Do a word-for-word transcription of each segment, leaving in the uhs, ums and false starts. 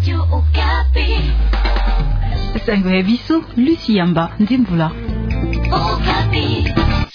Radio Okapi. Sangwe biso Lucie Yamba Nzimbula. Okapi.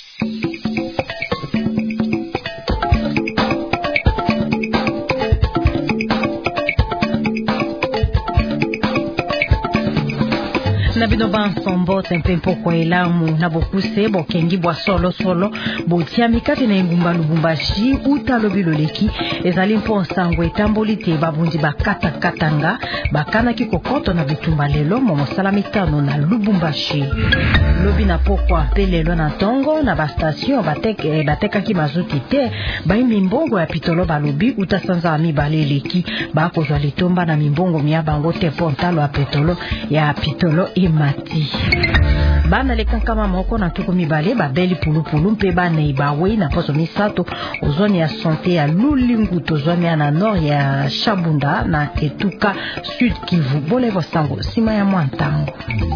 Na bino bansombo tempempo kwa elamu na bokuse bokengi bwa solo solo botia mikati na engumba Lubumbashi utalobi loleki ezali mpo nsango etamboli te babundi bakata katanga bakana kikokoto na bitumba lelo momosala mitano na Lubumbashi lobi na pokwa pelelo na tongo na bastation bateke batekaki mazuti te baimi mbongo ya pitolo balobi utasanza ami baleleki bakozwa litomba na mimbongo mia bango te pontalo ya petolo ya pitolo mati bana lekankama moko na tuku mibale babeli pulupulu mpe bana ibawe na poso misato ozoni ya santé ya Lulingu tozoni na nord ya Shabunda na Etuka Sud Kivu bolevo sango sima ya mwantango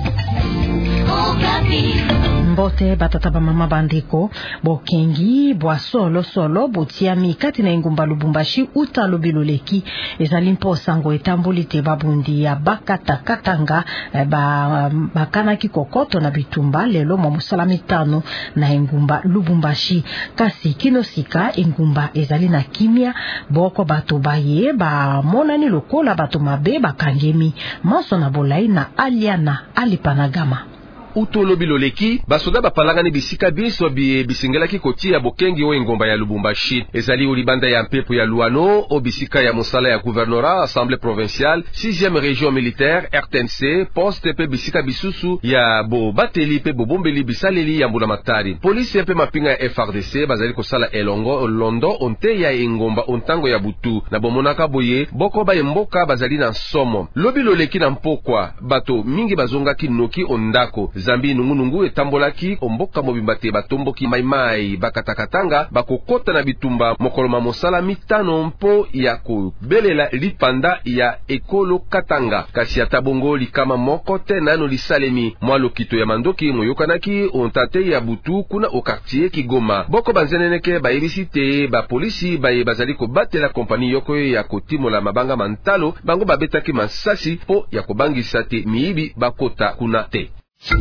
mbote batata ba mama bandeko bokengi bwa solo solo botia mikati na engumba Lubumbashi utalobi loleki ezali mpo sango etamboli te babundi ya bakata katanga ba bakana kikokoto na bitumba lelo mo musala mitano na engumba Lubumbashi kasi kinosika engumba ezali na kimia boko bato baye ba monani lokola bato mabe bakangemi maso na bolai na aliana alipanagama utolobi loleki basoda bapalangani bisika biso bi bisingelaki kotia bokengi o engomba ya Lubumbashi ezali ulibanda ya mpepo ya Luano o bisika ya mosala ya gouvernorat assemblée provinciale sixième région militaire R T N C poste pe bisika bisusu ya bo bateli pe bobombeli bisaleli ya mbula matari police pe mapinga ya F R D C bazali kosala elongo londo onte ya engomba ontango ya butu na bomonaka boye boko ba mboka bazali na somo lobi loleki na mpokwa bato mingi bazongaki noki ondako Zambi nungunungu etambolaki omboka mobimba te batomboki maimai bakatakatanga bakokota na bitumba mokoloma mosala mitano mpo ya kobelela lipanda ya ekolo katanga kasi atabongo likama moko te nano lisalemi mwa lokito ya mandoki moyokanaki ontate ya butu kuna o quartier Kigoma boko banzeneneke bayebisi te ba polisi baye bazali kobatela kompani yoko ya kotimola mabanga mantalo bango babetaki masasi po ya kobangisa te miibi bakota kuna te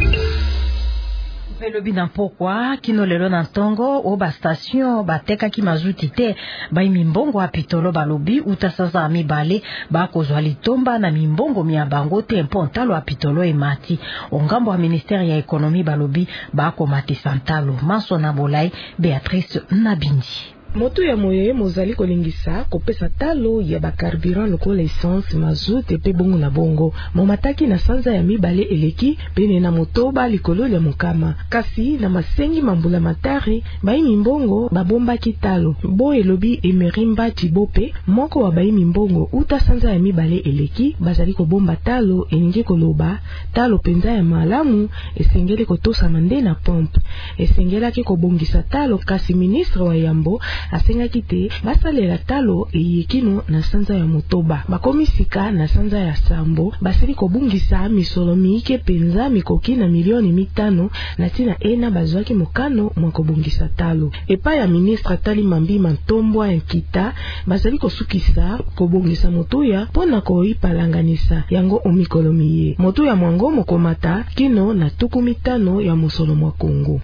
Pelobi na pokwa kino lelo na ntongo o ba station bateka ki mazuti te bai mimbongo apitolo balobi utasaza amibale bakozwa litomba na mimbongo mia bango te mpontalo apitolo emati ongambo wa ministère ya ekonomi balobi bako mati santalo maso na bolai Beatrice Nabindi Moto ya moye mozali kolingisa kopesa talo ya bakarburant lokola essence mazout pe bongo na bongo momataki na sanza ya mibale eleki pene na motoba likolo ya mukama kasi na masengi mambula matari bai mimbongo babomba kitalo bo elobi emerimba tibope moko wa bai mimbongo uta sanza ya mibale eleki bazali ko bomba talo eninge koloba talo penza ya malamu esengeli kotosa mande na pompe esengela ki kobongisa talo kasi ministre wa yambo asengaki te basalela talo eyekino na sanza ya motoba bakomisika na sanza ya sambo basili kobungisa misolo miike penza mikoki na milioni mitano na tina ena bazwaki mokano mwa kobungisa talo epa ya ministre Tali Mambi Mantombwa Nkita bazali kosukisa kobungisa motuya pona koipalanganisa yango omikolo miye motuya mwango mokomata kino na tuku mitano ya mosolo mwa Kongo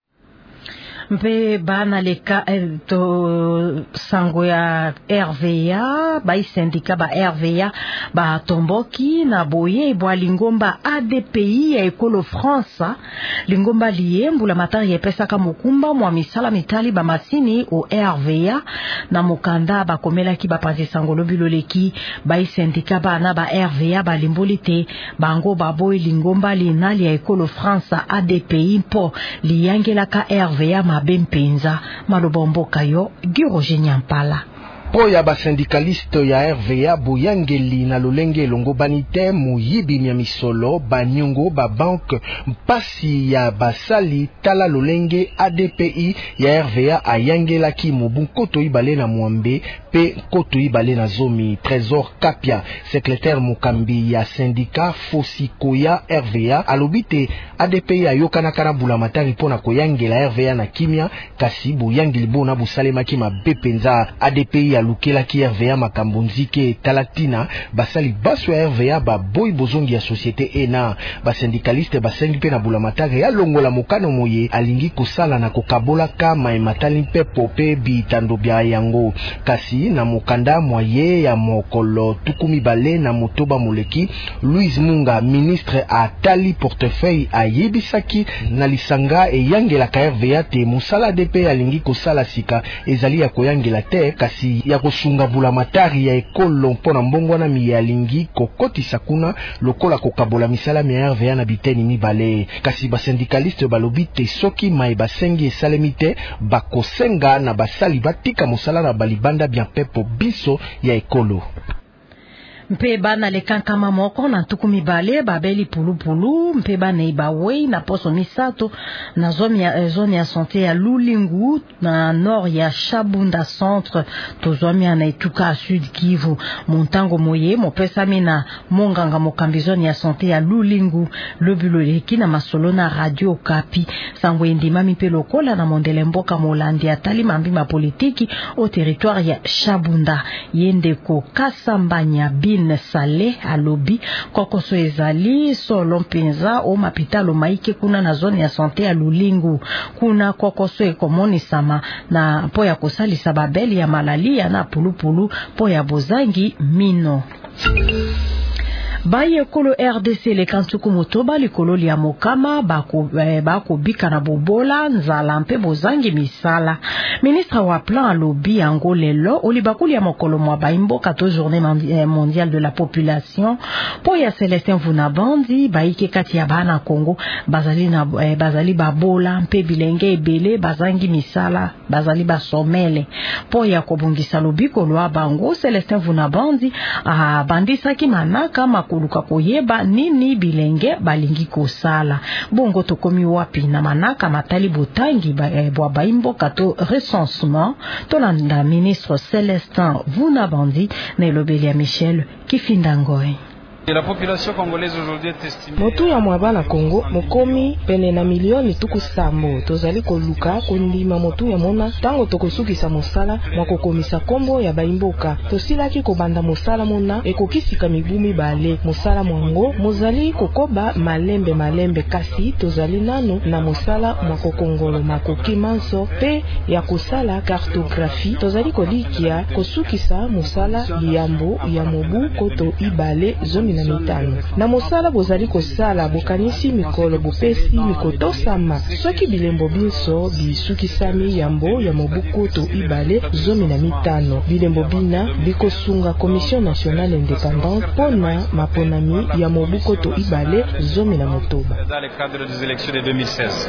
mpe bana leka to sango ya R V A bai sindika ba R V A ba tomboki na boye bwa lingomba A D P I ya ekolo France lingomba liembu la matari epesaka mokumba mwa misala mitali ba masini o R V A na mokanda ba komela ki ba panzi sango lobiloleki bai sindika bana ba R V A ba limbolite bango ba boye lingomba linali ya ekolo France A D P I mpo liyangela ka R V A bempenza malobomboka yo Giroje Nyampala po ya ba syndicaliste ya R V A boyangeli na lolenge longo banite muyibi mya misolo banyongo ba banque mpasi ya basali tala lolenge A D P I ya R V A ayangela ki mobu koto ibale na mwambe pe koto ibale na zomi Trésor Kapia secrétaire mukambi ya syndicat Fosikoya R V A alobite A D P I ayokana kana bula matari pona koyangela R V A na kimia kasi boyangeli bona busalema ki mabepenza A D P I alukela ki R V A makambunzike talatina basali baso ya R V A ba boy bozongi ya société ena ba syndicaliste basengi pe na bulamatari ya longola mokano moye alingi kosala na kokabola kama ematali mpe pope bitando bya yango kasi na mokanda moye ya mokolo tukumi bale na motoba moleki Louise Munga ministre atali portefeuille ayebisaki na lisanga eyangela ka R V A te musala D P alingi kosala sika ezali ya koyangela te kasi ya kosunga bulamatari ya ekolo mpona mbongwana mi alingi kokotisa kuna lokola kokabola misala mi R V A na biteni mibale kasi ba syndicaliste balobi te soki mai basengi esalemi te bakosenga na basali batika mosala na balibanda bien pepo biso ya ekolo. Mpe bana lekankama moko na tukumi bale babeli pulu pulu mpe bana ibawei na poso misato na zone ya zone ya santé ya Lulingu na nord ya Shabunda centre to zone ya na Ituka sud Kivu montango moye mopesa mina monganga mokambi zone ya santé ya Lulingu lobuloleki na masolo na radio Kapi sango endima mpe lokola na mondele mboka molandi atali mambi ma politiki au territoire ya Shabunda yende ko Kasambanya bin Salé alobi kokoso ezali solo mpenza o mapitalo maike kuna na zone ya santé ya Lulingu kuna kokoso ekomoni sama na po ya kosalisa babeli ya malaria na pulupulu po ya bozangi mino. Baye kolo R D C le kantuku motoba likolo ya mokama bako eh, bako bika na bobola nzala mpe bozangi misala. Ministre wa plan alobi yango lelo olibakuli ya mokolo mwa baimbo kato journée mondiale de la population po ya Celestin Vunabandi baike kati ya bana Kongo bazali na eh, bazali babola mpe bilenge ebele bazangi misala bazali basomele po ya kobungisa lobiko lwa bango Celestin Vunabandi ah, bandisaki manaka kuluka koyeba nini bilenge balingi kosala bongo tokomi wapi na manaka matali botangi ba, eh, bwa baimbo kato recensement tolanda ministre Celestin Vunabandi na elobeli ya Michel Kifindangoy. La population congolaise aujourd'hui est estimée. Motu ya mwaba na Kongo mokomi pene na milioni tuku sambo tozali koluka kondima motu ya mona tango tokosukisa mosala mwakokomisa kombo ya baimboka tosilaki kobanda mosala mona ekokisika mibumi bale mosala mwango mozali kokoba malembe malembe kasi tozali nano na mosala mwakokongolo makoki manso pe ya kosala cartographie tozali kolikia kosukisa mosala yambo ya mobu koto ibale zomi na mitano na mosala bozali kosala bokanisi mikolo bopesi mikotosama soki bilembo binso bisukisami yambo ya mobuko to ibale zomi na mitano bilembo bina bikosunga Commission nationale indépendante pona maponami ya mobuko to ibale zomi na motoba dans le cadre des élections de deux mille seize.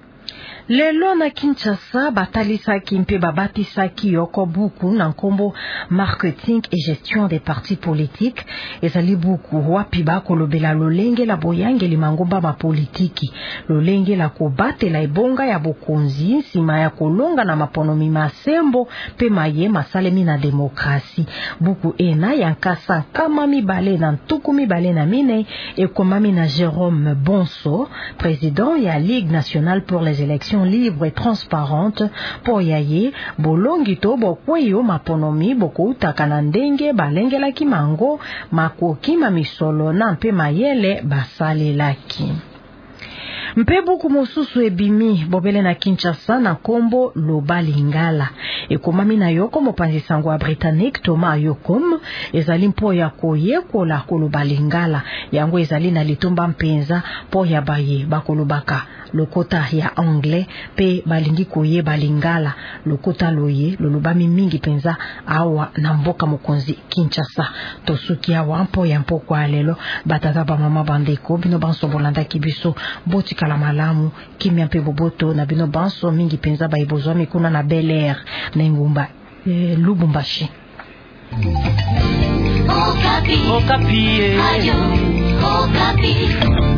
Lelo na Kinshasa batalisaki mpe babatisaki yoko buku na nkombo marketing et gestion des partis politiques ezali buku wapi bakolobela lolenge la boyange limangomba ba politiki lolenge la kobatela ebonga ya bokonzi nsima ya kolonga na maponomi masembo pe maye masalemi na demokrasi buku ena ya nkasa kama mibale na ntuku mibale na mine ekomami na Jérôme Bonso président ya Ligue nationale pour les élections libre et transparente po yaye bolongi to bokweyo maponomi bokoutaka na ndenge balengelaki mango makoki mamisolo na mpe mayele basalelaki. Mpe buku mosusu ebimi bobele na Kinshasa na kombo Loba Lingala ekomami na yoko mopanzi sango ya Britannique Thomas Yokum ezali mpo ya koyekola koloba Lingala yango ezali na litomba mpenza po ya baye bakolobaka lokota ya anglais pe balingi koyeba Lingala lokota loye lolobami mingi penza awa na mboka mokonzi Kinshasa tosuki awa mpo ya mpo kwa lelo batata ba mama bandeko bino banso bolanda kibiso boti kala malamu kimya mpe boboto na bino banso mingi penza ba ibozwami kuna na Bel Air na ngumba eh, Lubumbashi. Okapi. Okapi. Ayo. Okapi.